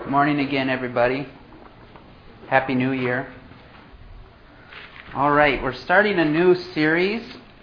Good morning again, everybody. Happy New Year. All right, we're starting a new series.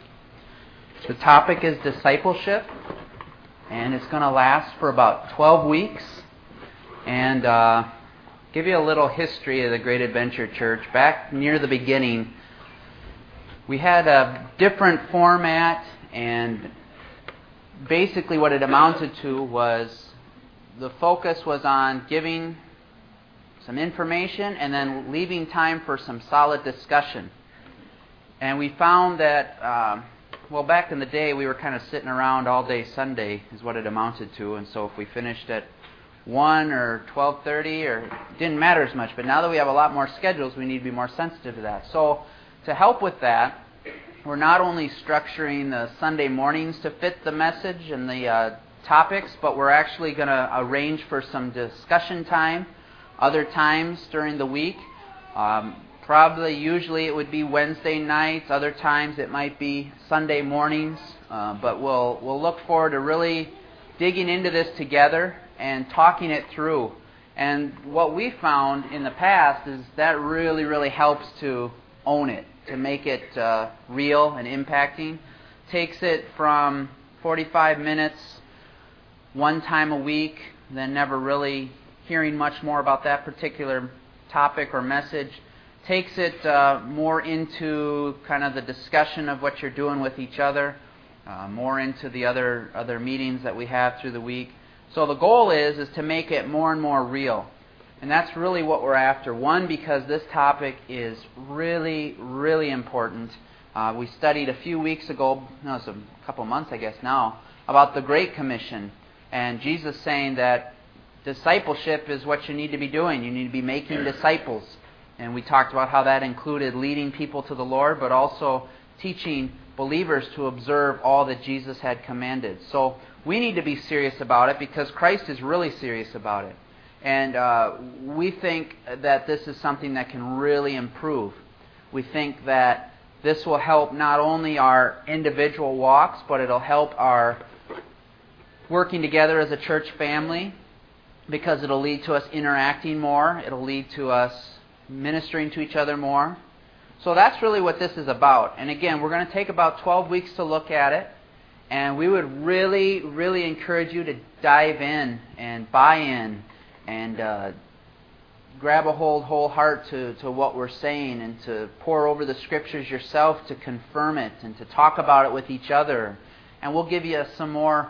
The topic is discipleship, and it's going to last for about 12 weeks. And give you a little history of the Great Adventure Church. Back near the beginning, we had a different format, and basically what it amounted to was the focus was on giving some information and then leaving time for some solid discussion. And we found that, back in the day, we were kind of sitting around all day Sunday is what it amounted to. And so if we finished at 1 or 12:30, or it didn't matter as much. But now that we have a lot more schedules, we need to be more sensitive to that. So to help with that, we're not only structuring the Sunday mornings to fit the message and the topics, but we're actually going to arrange for some discussion time other times during the week. Usually it would be Wednesday nights. Other times it might be Sunday mornings. But we'll look forward to really digging into this together and talking it through. And what we found in the past is that really, really helps to own it, to make it real and impacting. Takes it from 45 minutes one time a week, then never really hearing much more about that particular topic or message. Takes it more into kind of the discussion of what you're doing with each other, more into the other meetings that we have through the week. So the goal is to make it more and more real. And that's really what we're after. One, because this topic is really, really important. We studied a few weeks ago, it's a couple months I guess now, about the Great Commission. And Jesus saying that discipleship is what you need to be doing. You need to be making disciples. And we talked about how that included leading people to the Lord, but also teaching believers to observe all that Jesus had commanded. So we need to be serious about it because Christ is really serious about it. And we think that this is something that can really improve. We think that this will help not only our individual walks, but it'll help our working together as a church family, because it'll lead to us interacting more. It'll lead to us ministering to each other more. So that's really what this is about. And again, we're going to take about 12 weeks to look at it. And we would really, really encourage you to dive in and buy in and grab a whole heart to what we're saying, and to pour over the Scriptures yourself to confirm it and to talk about it with each other. And we'll give you some more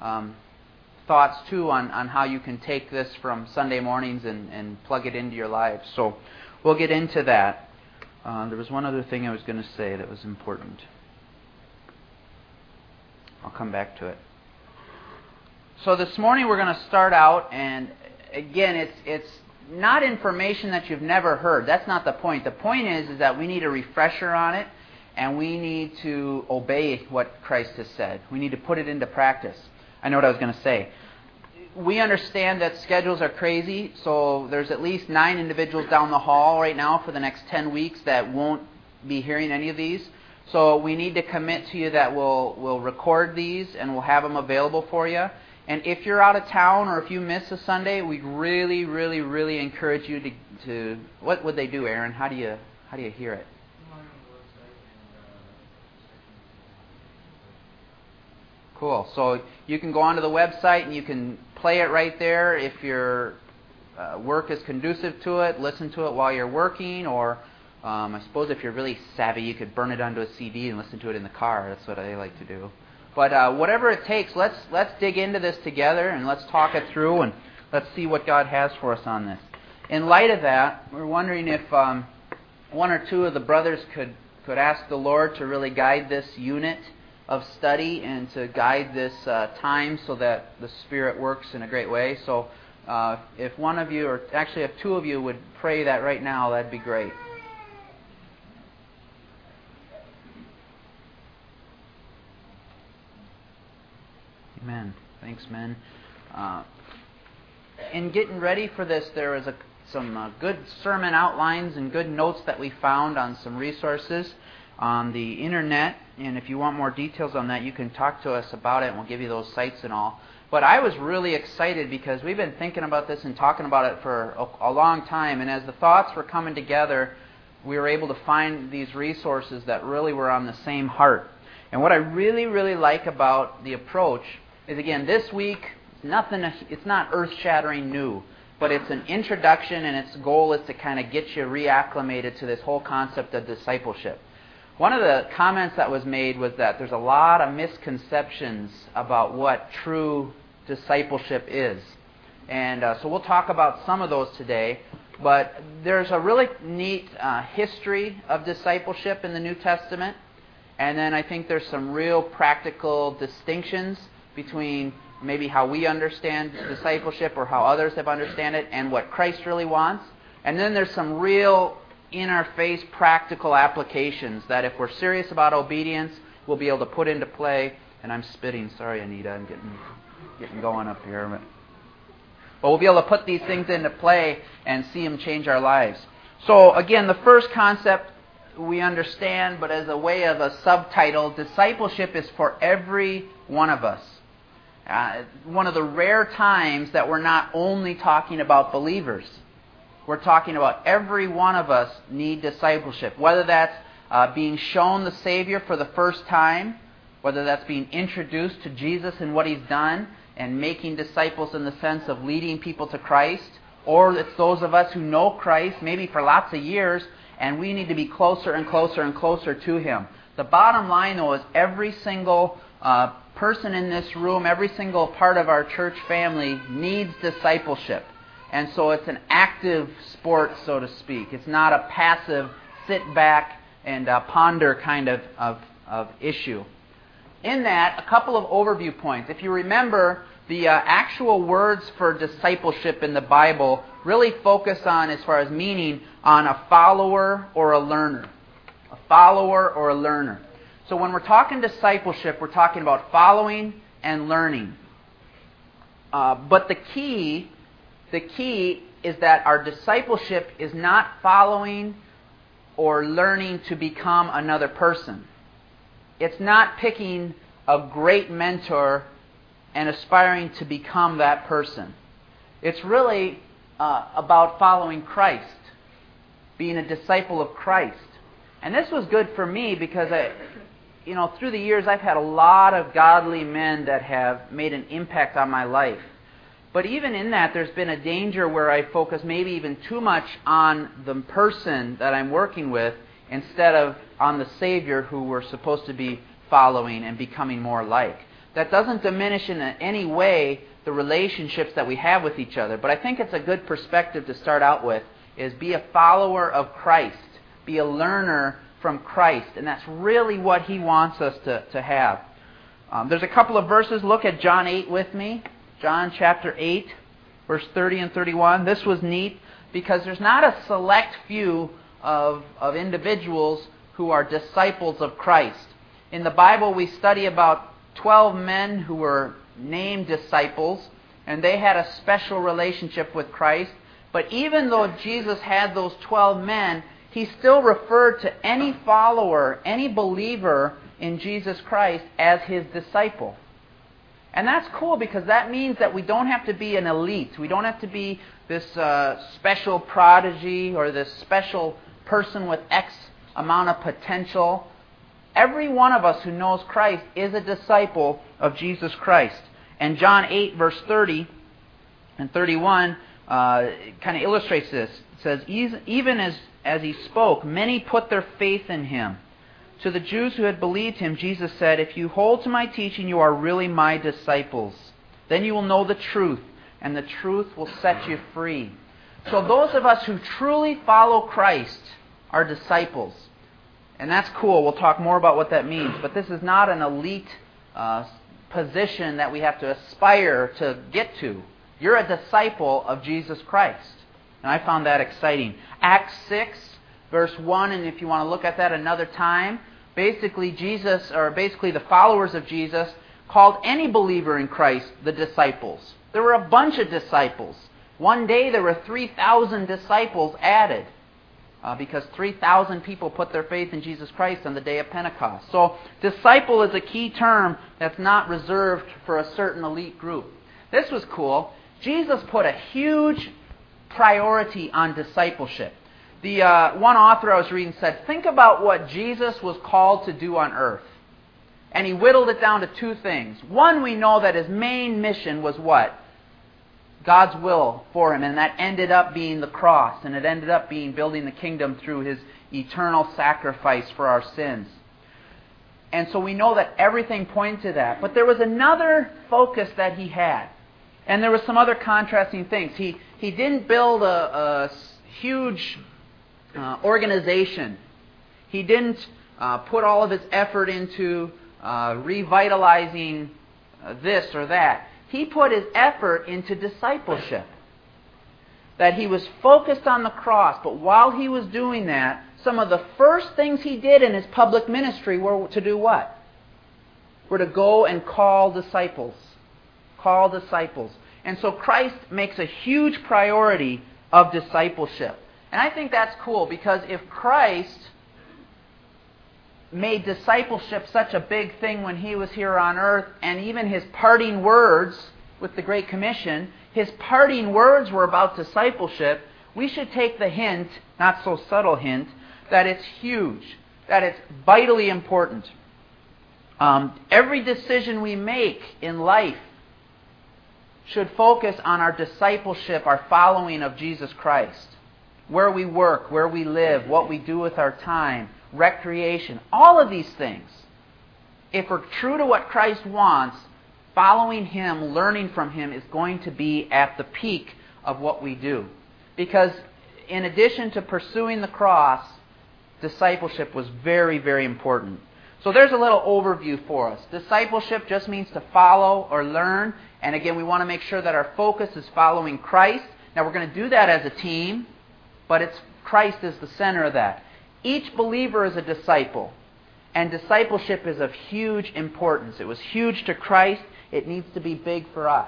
thoughts too on how you can take this from Sunday mornings and plug it into your lives. So we'll get into that. There was one other thing I was going to say that was important. I'll come back to it. So this morning we're going to start out, and again, it's not information that you've never heard. That's not the point. The point is that we need a refresher on it, and we need to obey what Christ has said. We need to put it into practice. I know what I was going to say. We understand that schedules are crazy, so there's at least 9 individuals down the hall right now for the next 10 weeks that won't be hearing any of these. So we need to commit to you that we'll record these and we'll have them available for you. And if you're out of town or if you miss a Sunday, we'd really, really, really encourage you to what would they do, Aaron? How do you hear it? Cool. So you can go onto the website and you can play it right there. If your work is conducive to it, listen to it while you're working. Or I suppose if you're really savvy, you could burn it onto a CD and listen to it in the car. That's what I like to do. But whatever it takes, let's dig into this together and let's talk it through and let's see what God has for us on this. In light of that, we're wondering if one or two of the brothers could ask the Lord to really guide this unit of study and to guide this time so that the Spirit works in a great way. So if one of you, or actually if 2 of you would pray that right now, that'd be great. Amen. Thanks, men. In getting ready for this, there was some good sermon outlines and good notes that we found on some resources. on the internet, and if you want more details on that, you can talk to us about it, and we'll give you those sites and all. But I was really excited because we've been thinking about this and talking about it for a long time, and as the thoughts were coming together, we were able to find these resources that really were on the same heart. And what I really, really like about the approach is, again, this week, it's not earth-shattering new, but it's an introduction, and its goal is to kind of get you reacclimated to this whole concept of discipleship. One of the comments that was made was that there's a lot of misconceptions about what true discipleship is. And so we'll talk about some of those today. But there's a really neat history of discipleship in the New Testament. And then I think there's some real practical distinctions between maybe how we understand discipleship or how others have understand it and what Christ really wants. And then there's some real in-our-face practical applications that if we're serious about obedience, we'll be able to put into play. And I'm spitting. Sorry, Anita. I'm getting going up here. But we'll be able to put these things into play and see them change our lives. So again, the first concept we understand, but as a way of a subtitle, discipleship is for every one of us. One of the rare times that we're not only talking about believers. We're talking about every one of us need discipleship, whether that's being shown the Savior for the first time, whether that's being introduced to Jesus and what He's done, and making disciples in the sense of leading people to Christ, or it's those of us who know Christ, maybe for lots of years, and we need to be closer and closer and closer to Him. The bottom line, though, is every single person in this room, every single part of our church family needs discipleship. And so it's an active sport, so to speak. It's not a passive sit back and ponder kind of issue. In that, a couple of overview points. If you remember, the actual words for discipleship in the Bible really focus on, as far as meaning, on a follower or a learner. A follower or a learner. So when we're talking discipleship, we're talking about following and learning. But the key is that our discipleship is not following or learning to become another person. It's not picking a great mentor and aspiring to become that person. It's really about following Christ, being a disciple of Christ. And this was good for me because through the years I've had a lot of godly men that have made an impact on my life. But even in that, there's been a danger where I focus maybe even too much on the person that I'm working with instead of on the Savior who we're supposed to be following and becoming more like. That doesn't diminish in any way the relationships that we have with each other, but I think it's a good perspective to start out with, is be a follower of Christ, be a learner from Christ, and that's really what He wants us to have. There's a couple of verses. Look at John 8 with me. John chapter 8, verse 30 and 31. This was neat because there's not a select few of individuals who are disciples of Christ. In the Bible, we study about 12 men who were named disciples, and they had a special relationship with Christ. But even though Jesus had those 12 men, He still referred to any follower, any believer in Jesus Christ as His disciple. And that's cool because that means that we don't have to be an elite. We don't have to be this special prodigy or this special person with X amount of potential. Every one of us who knows Christ is a disciple of Jesus Christ. And John 8, verse 30 and 31 kind of illustrates this. It says, even as He spoke, many put their faith in Him. To the Jews who had believed Him, Jesus said, if you hold to my teaching, you are really my disciples. Then you will know the truth, and the truth will set you free. So those of us who truly follow Christ are disciples. And that's cool. We'll talk more about what that means. But this is not an elite position that we have to aspire to get to. You're a disciple of Jesus Christ. And I found that exciting. Acts 6, verse 1, and if you want to look at that another time, basically the followers of Jesus called any believer in Christ the disciples. There were a bunch of disciples. One day there were 3,000 disciples added. because 3,000 people put their faith in Jesus Christ on the day of Pentecost. So disciple is a key term that's not reserved for a certain elite group. This was cool. Jesus put a huge priority on discipleship. The one author I was reading said, think about what Jesus was called to do on earth. And he whittled it down to two things. One, we know that his main mission was what? God's will for him. And that ended up being the cross. And it ended up being building the kingdom through his eternal sacrifice for our sins. And so we know that everything pointed to that. But there was another focus that he had. And there was some other contrasting things. He didn't build a huge organization. He didn't put all of his effort into revitalizing this or that. He put his effort into discipleship. That he was focused on the cross, but while he was doing that, some of the first things he did in his public ministry were to do what? Were to go and call disciples. Call disciples. And so Christ makes a huge priority of discipleship. And I think that's cool, because if Christ made discipleship such a big thing when he was here on earth, and even his parting words with the Great Commission, his parting words were about discipleship, we should take the hint, not so subtle hint, that it's huge, that it's vitally important. Every decision we make in life should focus on our discipleship, our following of Jesus Christ. Where we work, where we live, what we do with our time, recreation, all of these things. If we're true to what Christ wants, following Him, learning from Him is going to be at the peak of what we do. Because in addition to pursuing the cross, discipleship was very, very important. So there's a little overview for us. Discipleship just means to follow or learn. And again, we want to make sure that our focus is following Christ. Now we're going to do that as a team, but it's Christ is the center of that. Each believer is a disciple. And discipleship is of huge importance. It was huge to Christ. It needs to be big for us.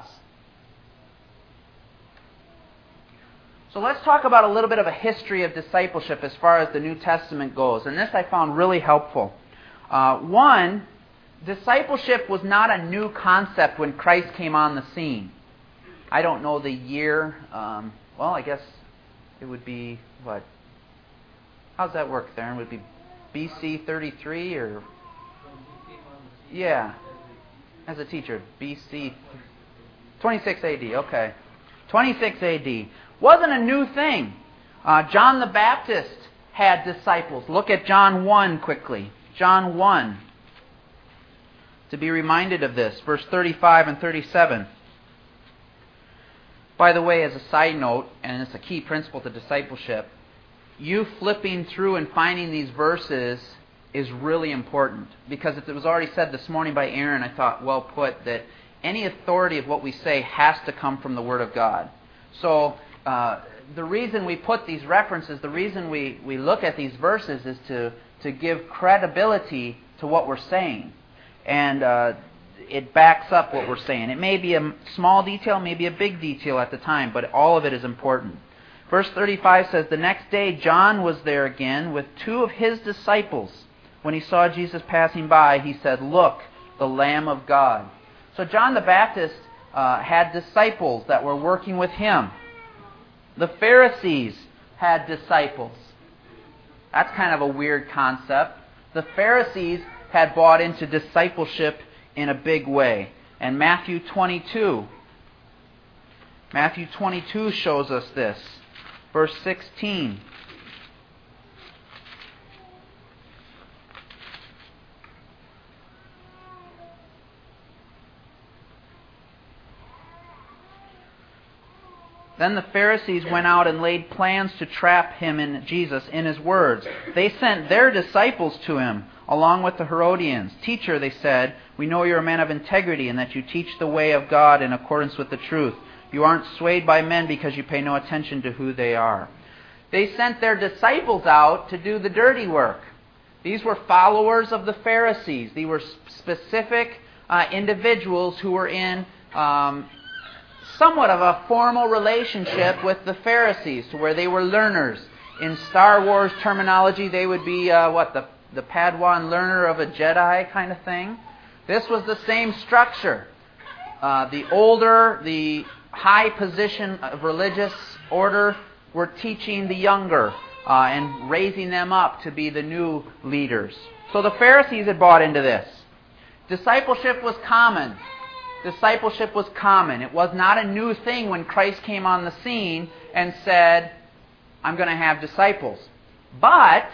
So let's talk about a little bit of a history of discipleship as far as the New Testament goes. And this I found really helpful. One, discipleship was not a new concept when Christ came on the scene. I don't know the year. Well, I guess it would be, what? How's that work, Theron? Would it be BC 33 or? Yeah. As a teacher, BC 26 AD. Okay. 26 AD. Wasn't a new thing. John the Baptist had disciples. Look at John 1 quickly. John 1. To be reminded of this. Verse 35 and 37. By the way, as a side note, and it's a key principle to discipleship, you flipping through and finding these verses is really important. Because it was already said this morning by Aaron, I thought, well put, that any authority of what we say has to come from the Word of God. So the reason we put these references, the reason we look at these verses is to give credibility to what we're saying. And it backs up what we're saying. It may be a small detail, maybe a big detail at the time, but all of it is important. Verse 35 says, the next day John was there again with two of his disciples. When he saw Jesus passing by, he said, look, the Lamb of God. So John the Baptist had disciples that were working with him. The Pharisees had disciples. That's kind of a weird concept. The Pharisees had bought into discipleship in a big way. And Matthew 22 shows us this. Verse 16. Then the Pharisees went out and laid plans to trap him in Jesus in his words. They sent their disciples to him, along with the Herodians. Teacher, they said, we know you're a man of integrity and that you teach the way of God in accordance with the truth. You aren't swayed by men because you pay no attention to who they are. They sent their disciples out to do the dirty work. These were followers of the Pharisees. These were specific individuals who were in somewhat of a formal relationship with the Pharisees, to where they were learners. In Star Wars terminology, they would be, the Padawan learner of a Jedi kind of thing. This was the same structure. The older, the high position of religious order were teaching the younger and raising them up to be the new leaders. So the Pharisees had bought into this. Discipleship was common. Discipleship was common. It was not a new thing when Christ came on the scene and said, I'm going to have disciples. But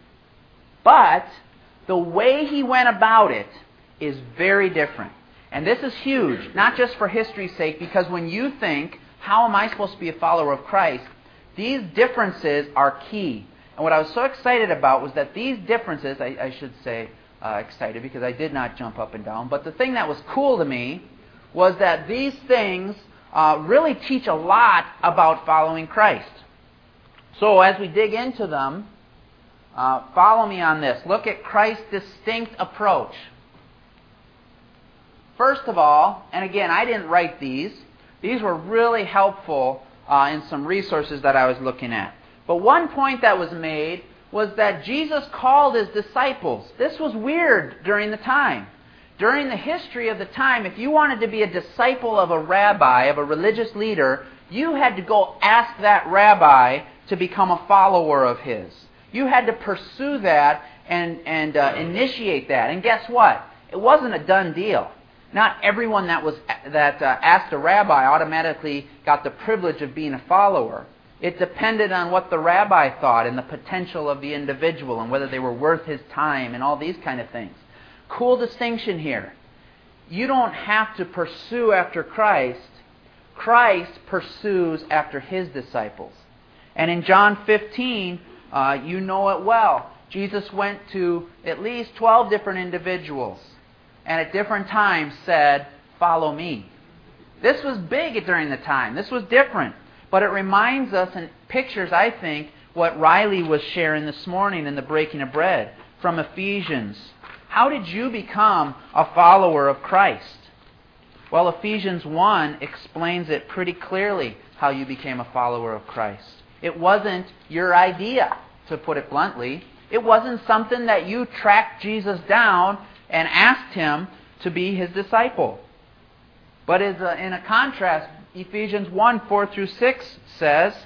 the way he went about it is very different. And this is huge, not just for history's sake, because when you think, how am I supposed to be a follower of Christ, these differences are key. And what I was so excited about was that these differences, I should say excited because I did not jump up and down, but the thing that was cool to me was that these things really teach a lot about following Christ. So as we dig into them, follow me on this. Look at Christ's distinct approach. First of all, and again, I didn't write these. These were really helpful in some resources that I was looking at. But one point that was made was that Jesus called his disciples. This was weird during the time. During the history of the time, if you wanted to be a disciple of a rabbi, of a religious leader, you had to go ask that rabbi to become a follower of his. You had to pursue that and initiate that. And guess what? It wasn't a done deal. Not everyone that asked a rabbi automatically got the privilege of being a follower. It depended on what the rabbi thought and the potential of the individual and whether they were worth his time and all these kind of things. Cool distinction here. You don't have to pursue after Christ. Christ pursues after his disciples. And in John 15, you know it well. Jesus went to at least 12 different individuals and at different times said, "Follow me." This was big during the time. This was different. But it reminds us and pictures, I think, what Riley was sharing this morning in the breaking of bread from Ephesians. How did you become a follower of Christ? Well, Ephesians 1 explains it pretty clearly how you became a follower of Christ. It wasn't your idea, to put it bluntly. It wasn't something that you tracked Jesus down and asked him to be his disciple. But in a contrast, Ephesians 1, 4 through 6 says,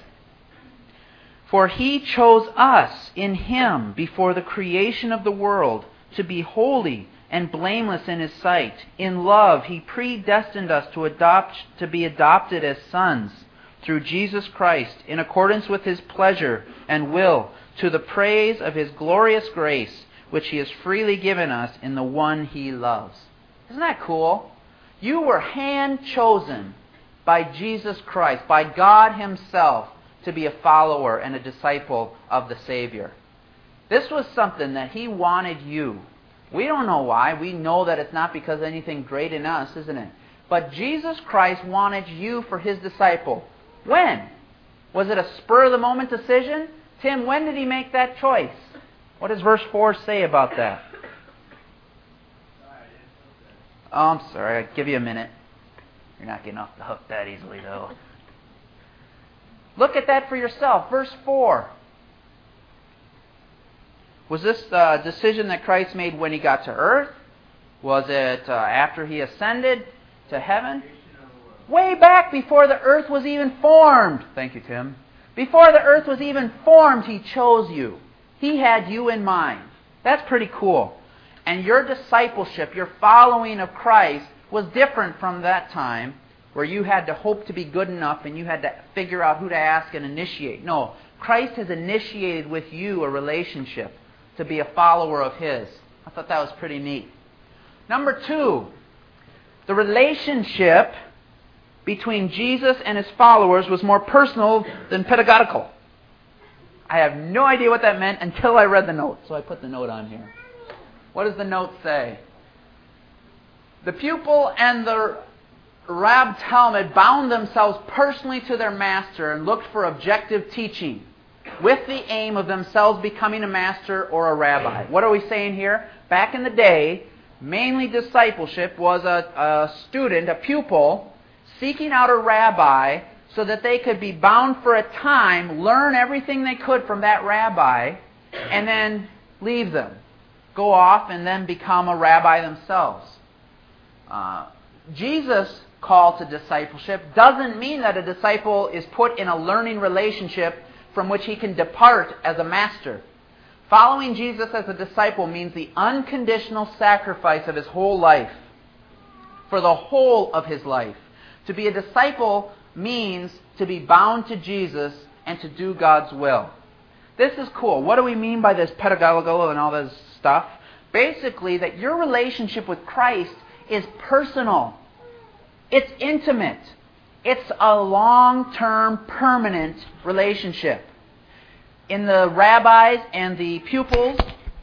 "For he chose us in him before the creation of the world to be holy and blameless in his sight. In love he predestined us to be adopted as sons through Jesus Christ in accordance with his pleasure and will, to the praise of his glorious grace, which he has freely given us in the one he loves." Isn't that cool? You were hand-chosen by Jesus Christ, by God himself, to be a follower and a disciple of the Savior. This was something that he wanted you. We don't know why. We know that it's not because of anything great in us, isn't it? But Jesus Christ wanted you for his disciple. When? Was it a spur-of-the-moment decision? Tim, when did he make that choice? What does verse 4 say about that? Oh, I'm sorry. I'll give you a minute. You're not getting off the hook that easily, though. Look at that for yourself. Verse 4. Was this a decision that Christ made when he got to earth? Was it after he ascended to heaven? Way back before the earth was even formed. Thank you, Tim. Before the earth was even formed, he chose you. He had you in mind. That's pretty cool. And your discipleship, your following of Christ, was different from that time where you had to hope to be good enough and you had to figure out who to ask and initiate. No, Christ has initiated with you a relationship to be a follower of his. I thought that was pretty neat. Number 2, the relationship between Jesus and his followers was more personal than pedagogical. I have no idea what that meant until I read the note, so I put the note on here. What does the note say? The pupil and the Rab Talmud bound themselves personally to their master and looked for objective teaching with the aim of themselves becoming a master or a rabbi. What are we saying here? Back in the day, mainly discipleship was a student, a pupil, seeking out a rabbi so that they could be bound for a time, learn everything they could from that rabbi, and then leave them. Go off and then become a rabbi themselves. Jesus' call to discipleship doesn't mean that a disciple is put in a learning relationship from which he can depart as a master. Following Jesus as a disciple means the unconditional sacrifice of his whole life, for the whole of his life. To be a disciple means to be bound to Jesus and to do God's will. This is cool. What do we mean by this pedagogical and all this stuff? Basically, that your relationship with Christ is personal. It's intimate. It's a long-term, permanent relationship. In the rabbis and the pupils,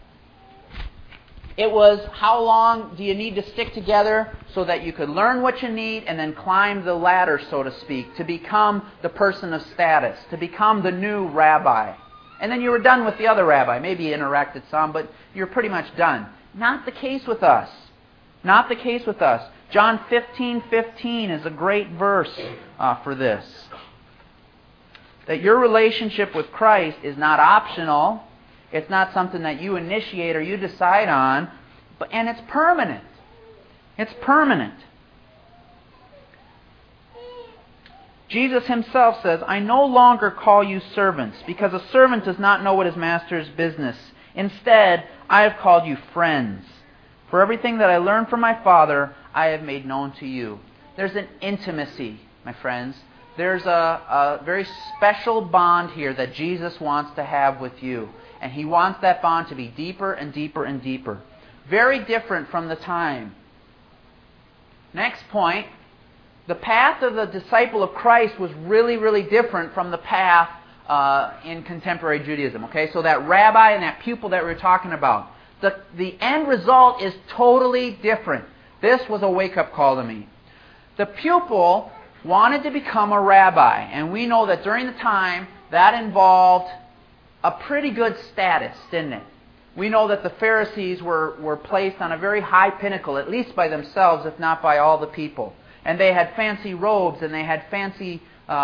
it was how long do you need to stick together so that you could learn what you need and then climb the ladder, so to speak, to become the person of status, to become the new rabbi. And then you were done with the other rabbi. Maybe you interacted some, but you're pretty much done. Not the case with us. Not the case with us. John 15:15 is a great verse for this. That your relationship with Christ is not optional. It's not something that you initiate or you decide on, and it's permanent. It's permanent. Jesus himself says, I no longer call you servants, because a servant does not know what his master's business. Instead, I have called you friends. For everything that I learned from my Father, I have made known to you. There's an intimacy, my friends. There's a very special bond here that Jesus wants to have with you. And he wants that bond to be deeper and deeper and deeper. Very different from the time. Next point. The path of the disciple of Christ was really, really different from the path in contemporary Judaism. Okay, so that rabbi and that pupil that we were talking about. The end result is totally different. This was a wake-up call to me. The pupil wanted to become a rabbi, and we know that during the time that involved a pretty good status, didn't it? We know that the Pharisees were placed on a very high pinnacle, at least by themselves, if not by all the people. And they had fancy robes, and they had fancy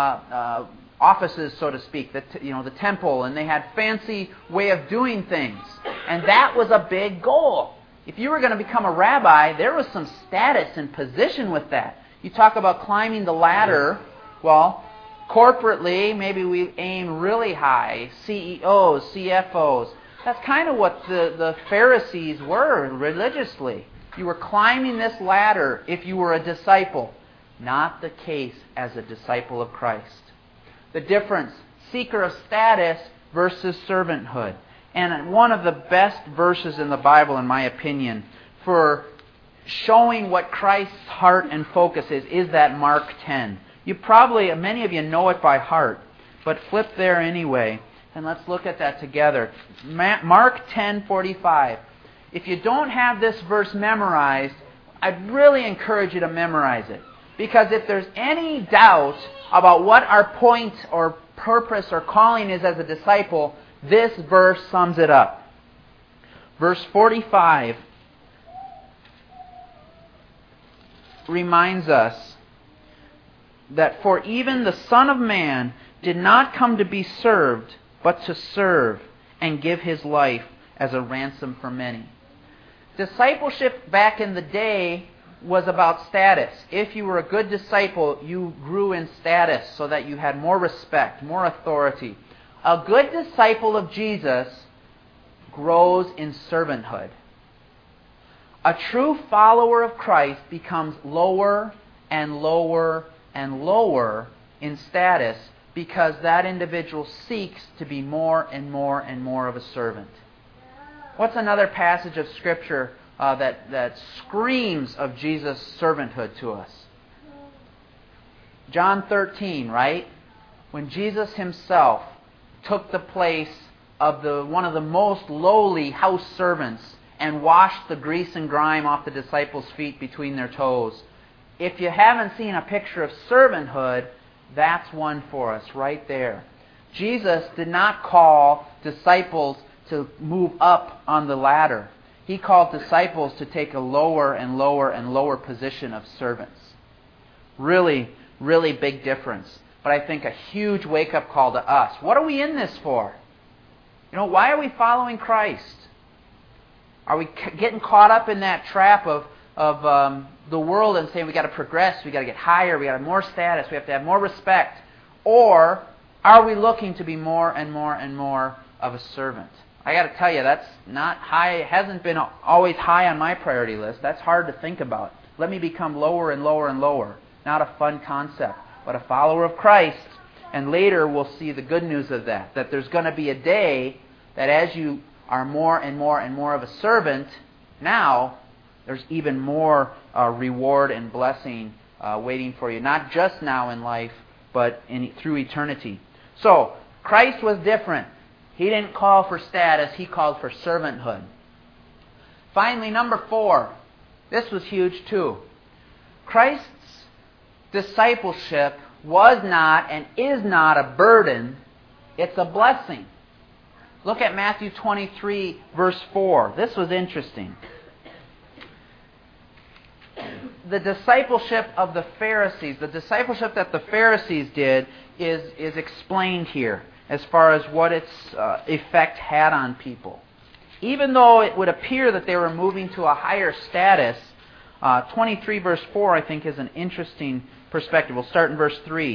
offices, so to speak, the temple, and they had fancy way of doing things. And that was a big goal. If you were going to become a rabbi, there was some status and position with that. You talk about climbing the ladder. Well, corporately, maybe we aim really high. CEOs, CFOs. That's kind of what the Pharisees were religiously. You were climbing this ladder if you were a disciple. Not the case as a disciple of Christ. The difference, seeker of status versus servanthood. And one of the best verses in the Bible, in my opinion, for showing what Christ's heart and focus is that Mark 10. Many of you know it by heart, but flip there anyway, and let's look at that together. Mark 10:45. If you don't have this verse memorized, I'd really encourage you to memorize it. Because if there's any doubt about what our point or purpose or calling is as a disciple, this verse sums it up. Verse 45 reminds us that for even the Son of Man did not come to be served, but to serve and give his life as a ransom for many. Discipleship back in the day was about status. If you were a good disciple, you grew in status so that you had more respect, more authority. A good disciple of Jesus grows in servanthood. A true follower of Christ becomes lower and lower and lower in status because that individual seeks to be more and more and more of a servant. What's another passage of Scripture that screams of Jesus' servanthood to us? John 13, right? When Jesus himself took the place of one of the most lowly house servants and washed the grease and grime off the disciples' feet between their toes. If you haven't seen a picture of servanthood, that's one for us right there. Jesus did not call disciples to move up on the ladder. He called disciples to take a lower and lower and lower position of servants. Really, really big difference. but I think a huge wake-up call to us. What are we in this for? Why are we following Christ? Are we getting caught up in that trap of the world and saying we got to progress, we got to get higher, we got to have more status, we have to have more respect? Or are we looking to be more and more and more of a servant? I got to tell you, that's not high, hasn't been always high on my priority list. That's hard to think about. Let me become lower and lower and lower. Not a fun concept, but a follower of Christ. And later we'll see the good news of that there's going to be a day that as you are more and more and more of a servant, now there's even more reward and blessing waiting for you, not just now in life, but through eternity. So, Christ was different. He didn't call for status, He called for servanthood. Finally, number 4. This was huge too. Christ's discipleship was not and is not a burden, it's a blessing. Look at Matthew 23, verse 4. This was interesting. The discipleship of the Pharisees, the discipleship that the Pharisees did is explained here as far as what its effect had on people. Even though it would appear that they were moving to a higher status, 23 verse 4 I think is an interesting perspective. We'll start in verse 2.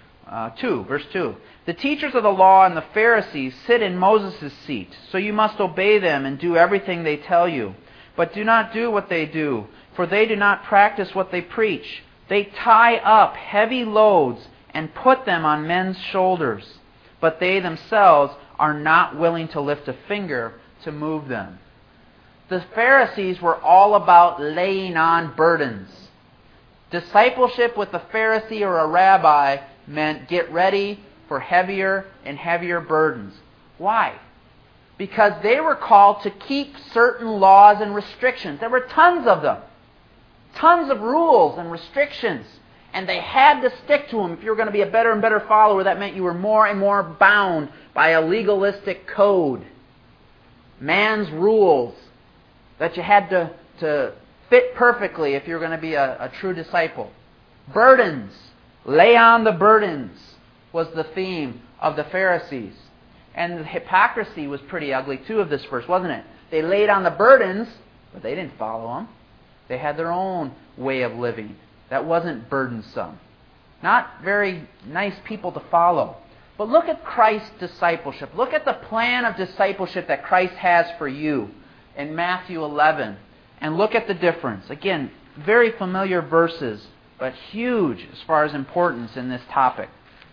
The teachers of the law and the Pharisees sit in Moses' seat, so you must obey them and do everything they tell you. But do not do what they do, for they do not practice what they preach. They tie up heavy loads and put them on men's shoulders, but they themselves are not willing to lift a finger to move them. The Pharisees were all about laying on burdens. Discipleship with a Pharisee or a rabbi meant get ready for heavier and heavier burdens. Why? Because they were called to keep certain laws and restrictions. There were tons of them. Tons of rules and restrictions. And they had to stick to them. If you were going to be a better and better follower, that meant you were more and more bound by a legalistic code. Man's rules that you had to fit perfectly if you were going to be a true disciple. Burdens. Lay on the burdens was the theme of the Pharisees. And the hypocrisy was pretty ugly too of this verse, wasn't it? They laid on the burdens, but they didn't follow them. They had their own way of living that wasn't burdensome. Not very nice people to follow. But look at Christ's discipleship. Look at the plan of discipleship that Christ has for you in Matthew 11. And look at the difference. Again, very familiar verses, but huge as far as importance in this topic.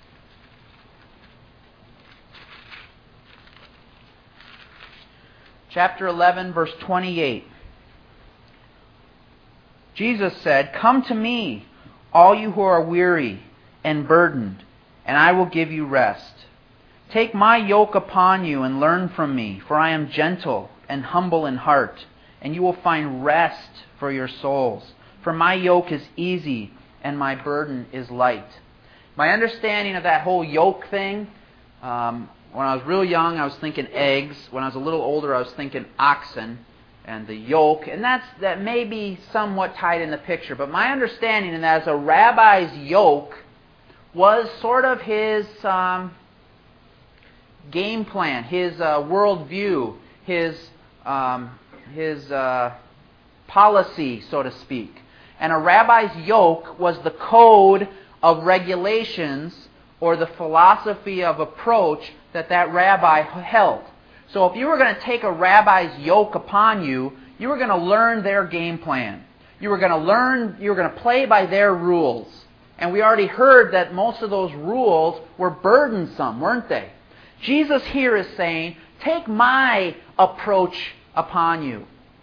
Chapter 11, verse 28. Jesus said, "Come to me, all you who are weary and burdened, and I will give you rest. Take my yoke upon you and learn from me, for I am gentle and humble in heart, and you will find rest for your souls. For my yoke is easy and my burden is light." My understanding of that whole yoke thing, when I was real young, I was thinking eggs. When I was a little older, I was thinking oxen and the yoke. And that may be somewhat tied in the picture. But my understanding in that is a rabbi's yoke was sort of his game plan, his worldview, his policy, so to speak. And a rabbi's yoke was the code of regulations or the philosophy of approach that rabbi held. So if you were going to take a rabbi's yoke upon you, you were going to learn their game plan. You were going to play by their rules. And we already heard that most of those rules were burdensome, weren't they? Jesus here is saying, take my approach upon you.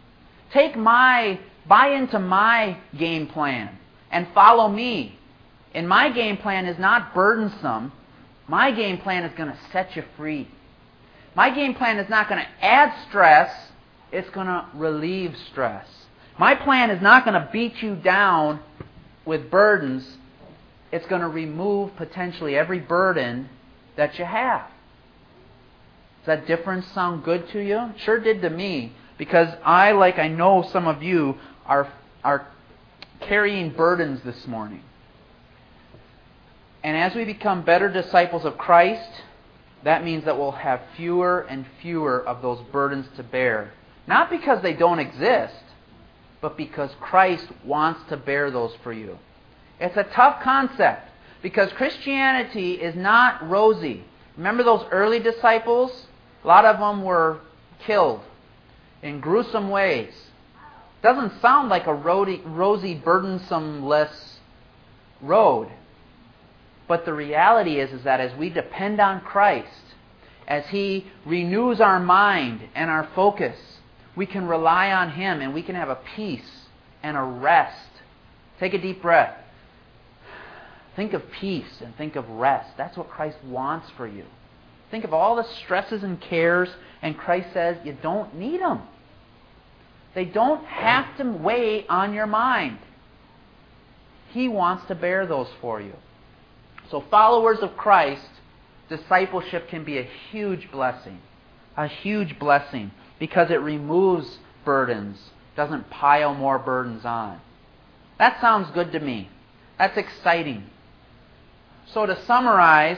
Buy into my game plan and follow me. And my game plan is not burdensome. My game plan is going to set you free. My game plan is not going to add stress. It's going to relieve stress. My plan is not going to beat you down with burdens. It's going to remove potentially every burden that you have. Does that difference sound good to you? It sure did to me. Because I know some of you, are carrying burdens this morning. And as we become better disciples of Christ, that means that we'll have fewer and fewer of those burdens to bear. Not because they don't exist, but because Christ wants to bear those for you. It's a tough concept because Christianity is not rosy. Remember those early disciples? A lot of them were killed in gruesome ways. Doesn't sound like a rosy, burdensome-less road. But the reality is that as we depend on Christ, as He renews our mind and our focus, we can rely on Him and we can have a peace and a rest. Take a deep breath. Think of peace and think of rest. That's what Christ wants for you. Think of all the stresses and cares, and Christ says you don't need them. They don't have to weigh on your mind. He wants to bear those for you. So followers of Christ, discipleship can be a huge blessing. A huge blessing because it removes burdens, doesn't pile more burdens on. That sounds good to me. That's exciting. So to summarize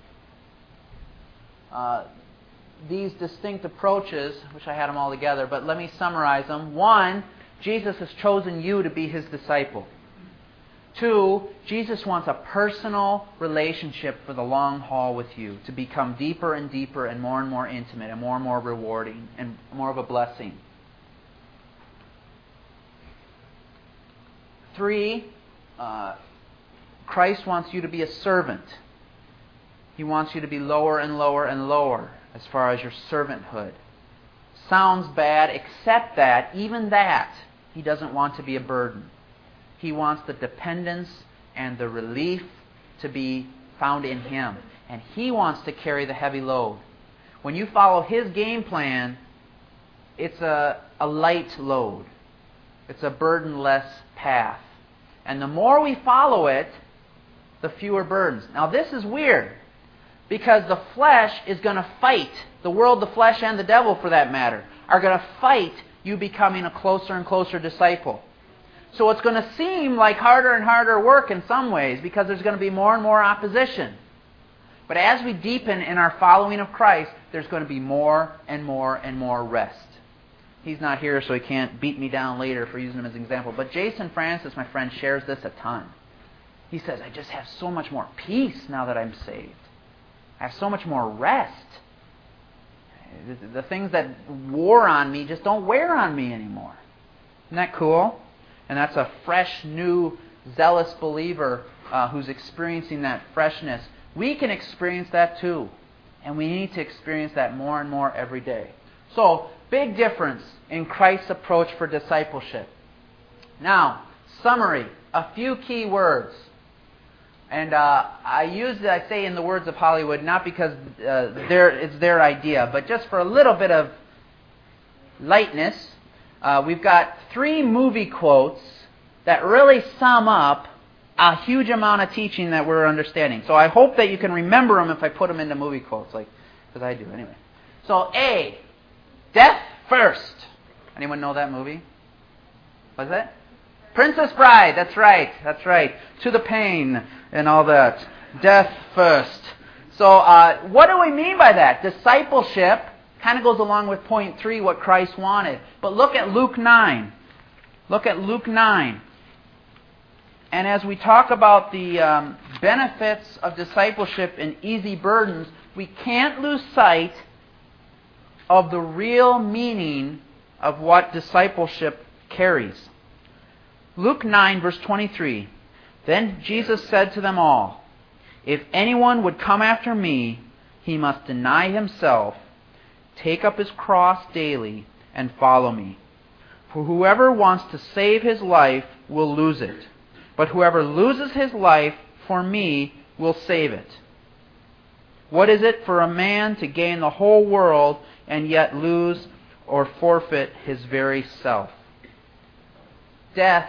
these distinct approaches, which I had them all together, but let me summarize them. 1, Jesus has chosen you to be His disciple. 2, Jesus wants a personal relationship for the long haul with you, to become deeper and deeper and more intimate and more rewarding and more of a blessing. 3, Christ wants you to be a servant. He wants you to be lower and lower and lower as far as your servanthood. Sounds bad, except that, even that, He doesn't want to be a burden. He wants the dependence and the relief to be found in Him. And He wants to carry the heavy load. When you follow His game plan, it's a light load. It's a burdenless path. And the more we follow it, the fewer burdens. Now this is weird, because the flesh is going to fight. The world, the flesh, and the devil, for that matter, are going to fight you becoming a closer and closer disciple. So it's going to seem like harder and harder work in some ways because there's going to be more and more opposition. But as we deepen in our following of Christ, there's going to be more and more rest. He's not here, so he can't beat me down later for using him as an example. But Jason Francis, my friend, shares this a ton. He says, I just have so much more peace now that I'm saved. I have so much more rest. The things that wore on me just don't wear on me anymore. Isn't that cool? And that's a fresh, new, zealous believer who's experiencing that freshness. We can experience that too. And we need to experience that more and more every day. So, big difference in Christ's approach for discipleship. Now, summary. A few key words. And I say in the words of Hollywood, not because it's their idea, but just for a little bit of lightness. We've got 3 movie quotes that really sum up a huge amount of teaching that we're understanding. So I hope that you can remember them if I put them into movie quotes, because I do anyway. So A, death first. Anyone know that movie? What's that? Princess Bride. That's right. To the pain and all that. Death first. So what do we mean by that? Discipleship kind of goes along with point 3, what Christ wanted. But look at Luke 9. Look at Luke 9. And as we talk about the benefits of discipleship and easy burdens, we can't lose sight of the real meaning of what discipleship carries. Luke 9, verse 23. Then Jesus said to them all, if anyone would come after me, he must deny himself, take up his cross daily, and follow me. For whoever wants to save his life will lose it. But whoever loses his life for me will save it. What is it for a man to gain the whole world and yet lose or forfeit his very self? Death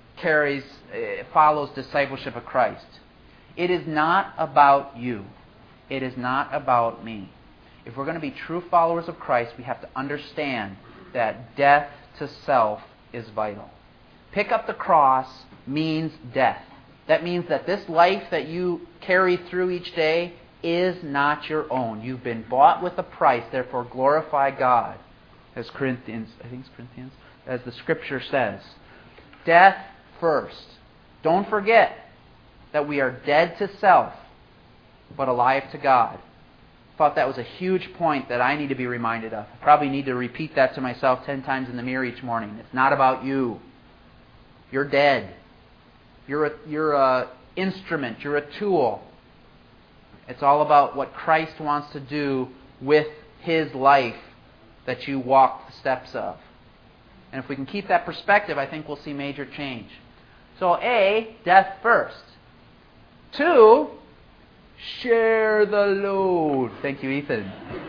follows discipleship of Christ. It is not about you. It is not about me. If we're going to be true followers of Christ, we have to understand that death to self is vital. Pick up the cross means death. That means that this life that you carry through each day is not your own. You've been bought with a price, therefore glorify God. As Corinthians, as the Scripture says. Death first. Don't forget that we are dead to self, but alive to God. I thought that was a huge point that I need to be reminded of. I probably need to repeat that to myself 10 times in the mirror each morning. It's not about you. You're dead. You're a instrument. You're a tool. It's all about what Christ wants to do with His life that you walk the steps of. And if we can keep that perspective, I think we'll see major change. So A, death first. 2, share the load. Thank you, Ethan.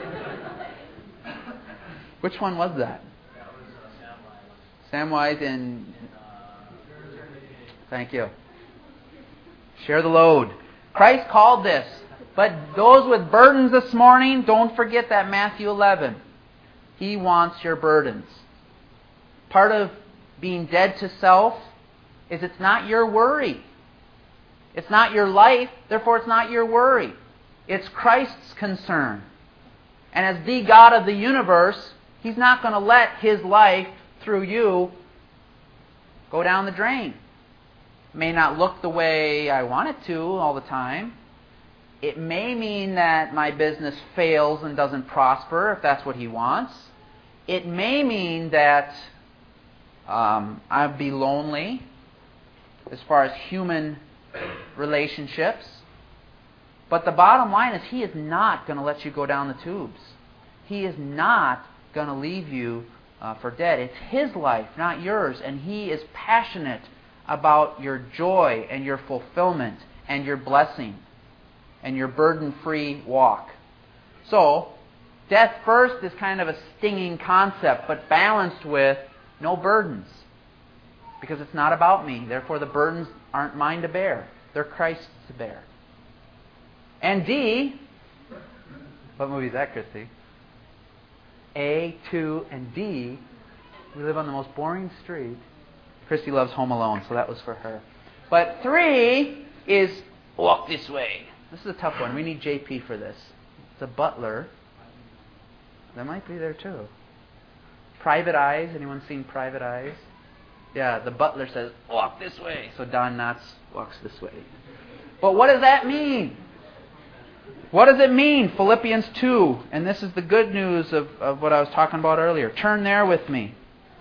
Which one was that? That was Samwise and... Thank you. Share the load. Christ called this. But those with burdens this morning, don't forget that Matthew 11. He wants your burdens. Part of being dead to self is it's not your worry. It's not your life, therefore it's not your worry. It's Christ's concern. And as the God of the universe, He's not going to let His life through you go down the drain. It may not look the way I want it to all the time. It may mean that my business fails and doesn't prosper, if that's what He wants. It may mean that I'd be lonely as far as human relationships. But the bottom line is He is not going to let you go down the tubes. He is not going to leave you for dead. It's His life, not yours. And He is passionate about your joy and your fulfillment and your blessing and your burden-free walk. So, death first is kind of a stinging concept, but balanced with no burdens. Because it's not about me. Therefore, the burdens aren't mine to bear. They're Christ's to bear. And D, what movie is that, Christy? A, 2, and D, we live on the most boring street. Christy loves Home Alone, so that was for her. But 3 is walk this way. This is a tough one. We need JP for this. It's a butler. That might be there too. Private Eyes. Anyone seen Private Eyes? Yeah, the butler says, walk this way. So Don Knotts walks this way. But what does that mean? What does it mean? Philippians 2. And this is the good news of what I was talking about earlier. Turn there with me.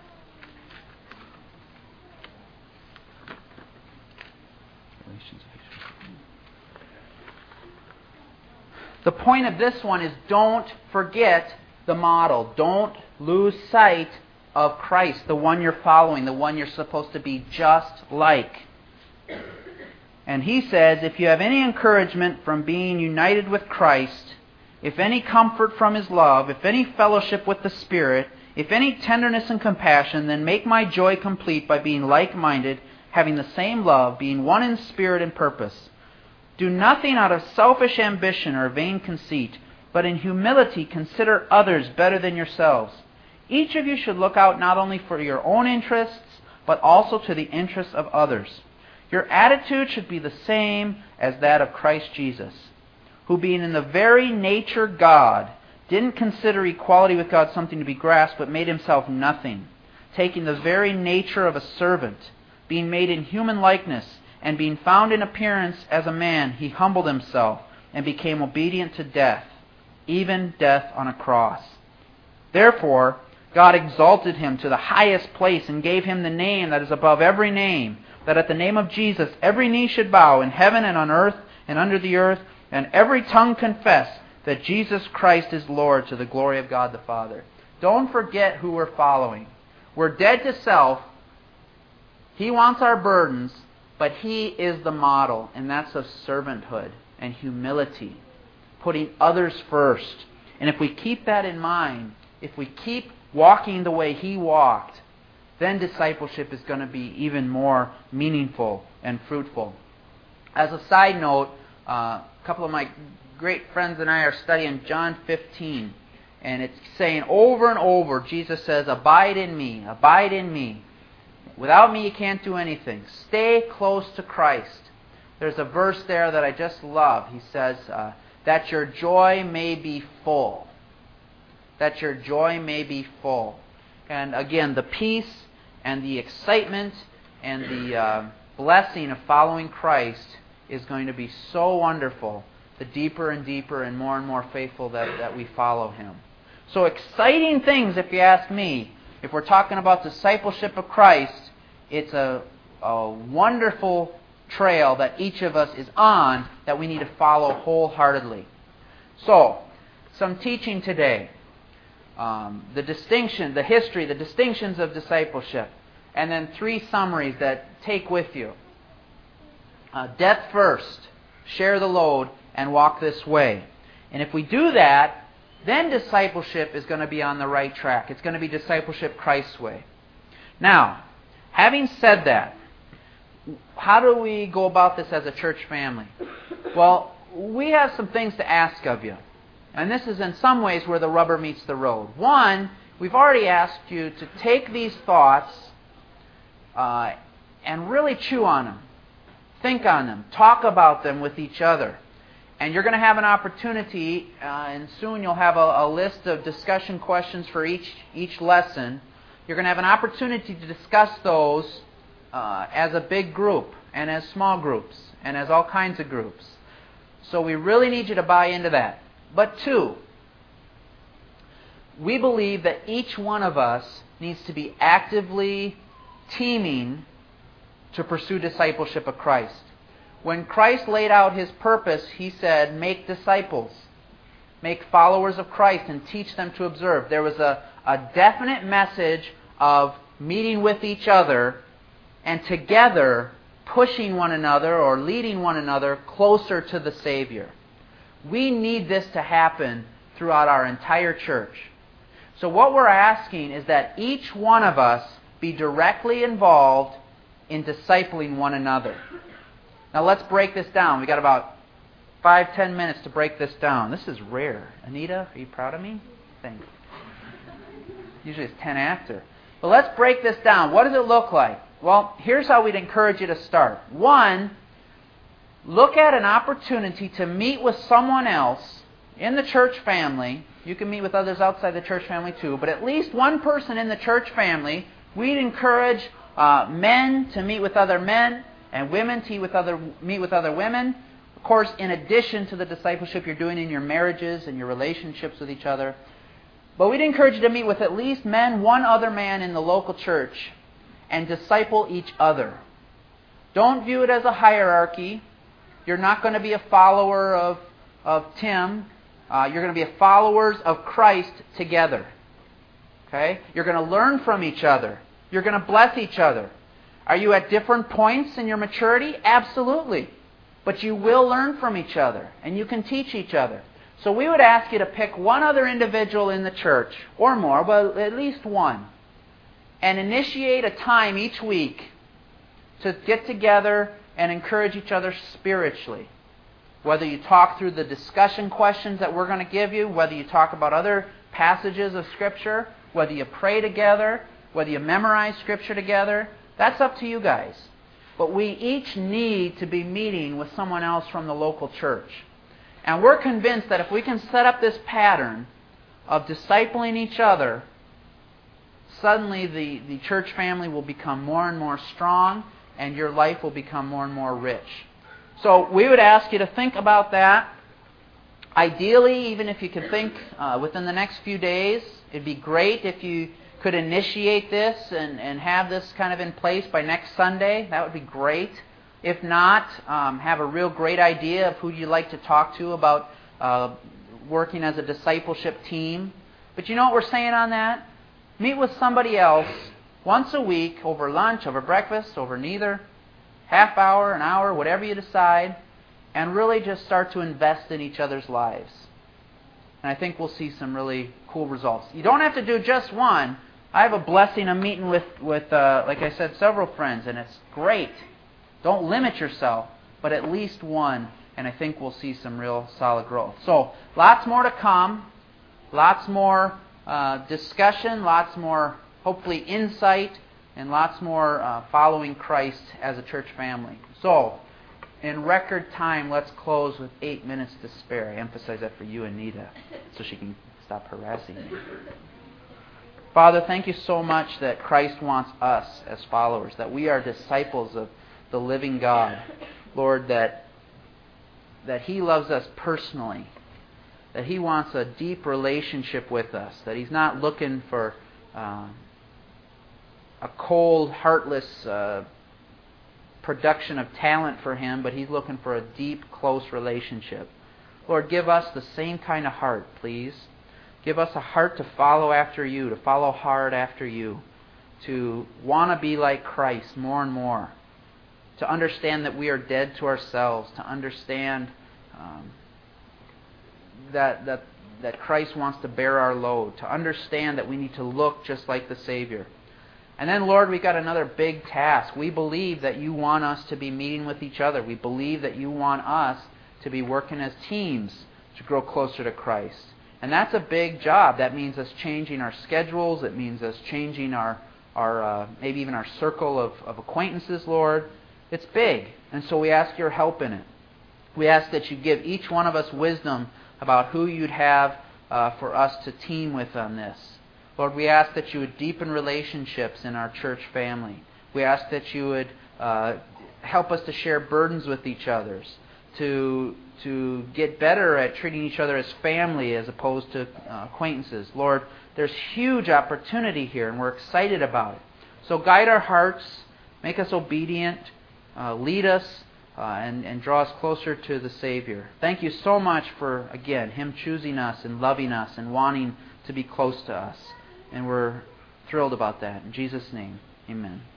The point of this one is don't forget the model. Don't lose sight of Christ, the one you're following, the one you're supposed to be just like. And he says, if you have any encouragement from being united with Christ, if any comfort from His love, if any fellowship with the Spirit, if any tenderness and compassion, then make my joy complete by being like-minded, having the same love, being one in spirit and purpose. Do nothing out of selfish ambition or vain conceit, but in humility consider others better than yourselves. Each of you should look out not only for your own interests, but also to the interests of others. Your attitude should be the same as that of Christ Jesus, who being in the very nature God, didn't consider equality with God something to be grasped, but made Himself nothing, taking the very nature of a servant, being made in human likeness, and being found in appearance as a man, He humbled Himself and became obedient to death, even death on a cross. Therefore, God exalted Him to the highest place and gave Him the name that is above every name, that at the name of Jesus every knee should bow in heaven and on earth and under the earth, and every tongue confess that Jesus Christ is Lord, to the glory of God the Father. Don't forget who we're following. We're dead to self. He wants our burdens, but He is the model, and that's of servanthood and humility, putting others first. And if we keep that in mind, if we keep walking the way He walked, then discipleship is going to be even more meaningful and fruitful. As a side note, a couple of my great friends and I are studying John 15. And it's saying over and over, Jesus says, abide in me, abide in me. Without me you can't do anything. Stay close to Christ. there's a verse there that I just love. He says, that your joy may be full. That your joy may be full. And again, the peace and the excitement and the blessing of following Christ is going to be so wonderful the deeper and deeper and more faithful that we follow Him. So exciting things, if you ask me. If we're talking about discipleship of Christ, it's a wonderful trail that each of us is on that we need to follow wholeheartedly. So, some teaching today. The distinction, the history, the distinctions of discipleship. And then 3 summaries that take with you. Death first, share the load, and walk this way. And if we do that, then discipleship is going to be on the right track. It's going to be discipleship Christ's way. Now, having said that, how do we go about this as a church family? Well, we have some things to ask of you. And this is in some ways where the rubber meets the road. One, we've already asked you to take these thoughts and really chew on them. Think on them. Talk about them with each other. And you're going to have an opportunity, and soon you'll have a list of discussion questions for each lesson. You're going to have an opportunity to discuss those as a big group, and as small groups, and as all kinds of groups. So we really need you to buy into that. But 2, we believe that each one of us needs to be actively teaming to pursue discipleship of Christ. When Christ laid out His purpose, He said, make disciples, make followers of Christ, and teach them to observe. There was a definite message of meeting with each other and together pushing one another or leading one another closer to the Savior. We need this to happen throughout our entire church. So what we're asking is that each one of us be directly involved in discipling one another. Now let's break this down. We've got about 5-10 minutes to break this down. This is rare. Anita, are you proud of me? Thanks. Usually it's 10 after. But let's break this down. What does it look like? Well, here's how we'd encourage you to start. 1, look at an opportunity to meet with someone else in the church family. You can meet with others outside the church family too, but at least one person in the church family. We'd encourage men to meet with other men and women to meet with other women. Of course, in addition to the discipleship you're doing in your marriages and your relationships with each other. But we'd encourage you to meet with at least one other man in the local church and disciple each other. Don't view it as a hierarchy. You're not going to be a follower of Tim. You're going to be followers of Christ together. Okay? You're going to learn from each other. You're going to bless each other. Are you at different points in your maturity? Absolutely. But you will learn from each other, and you can teach each other. So we would ask you to pick one other individual in the church, or more, but at least one, and initiate a time each week to get together and encourage each other spiritually. Whether you talk through the discussion questions that we're going to give you, whether you talk about other passages of Scripture, whether you pray together, whether you memorize Scripture together, that's up to you guys. But we each need to be meeting with someone else from the local church. And we're convinced that if we can set up this pattern of discipling each other, suddenly the church family will become more and more strong, and your life will become more and more rich. So we would ask you to think about that. Ideally, even if you could think within the next few days, it'd be great if you could initiate this and have this kind of in place by next Sunday. That would be great. If not, have a real great idea of who you'd like to talk to about working as a discipleship team. But you know what we're saying on that? Meet with somebody else once a week over lunch, over breakfast, over neither, half hour, an hour, whatever you decide, and really just start to invest in each other's lives. And I think we'll see some really cool results. You don't have to do just one. I have a blessing of meeting with like I said, several friends, and it's great. Don't limit yourself, but at least one, and I think we'll see some real solid growth. So, lots more to come, lots more discussion, lots more, hopefully, insight, and lots more following Christ as a church family. So, in record time, let's close with 8 minutes to spare. I emphasize that for you and Nita, so she can stop harassing me. Father, thank you so much that Christ wants us as followers, that we are disciples of the living God. Lord, that He loves us personally, that He wants a deep relationship with us, that He's not looking for a cold, heartless production of talent for Him, but He's looking for a deep, close relationship. Lord, give us the same kind of heart, please. Give us a heart to follow after You, to follow hard after You, to want to be like Christ more and more, to understand that we are dead to ourselves, to understand that Christ wants to bear our load, to understand that we need to look just like the Savior. And then, Lord, we've got another big task. We believe that You want us to be meeting with each other. We believe that You want us to be working as teams to grow closer to Christ. And that's a big job. That means us changing our schedules. It means us changing our maybe even our circle of acquaintances, Lord. It's big. And so we ask Your help in it. We ask that You give each one of us wisdom about who You'd have for us to team with on this. Lord, we ask that You would deepen relationships in our church family. We ask that You would help us to share burdens with each other, to get better at treating each other as family as opposed to acquaintances. Lord, there's huge opportunity here, and we're excited about it. So guide our hearts, make us obedient, lead us, and draw us closer to the Savior. Thank You so much for, again, Him choosing us and loving us and wanting to be close to us. And we're thrilled about that. In Jesus' name, amen.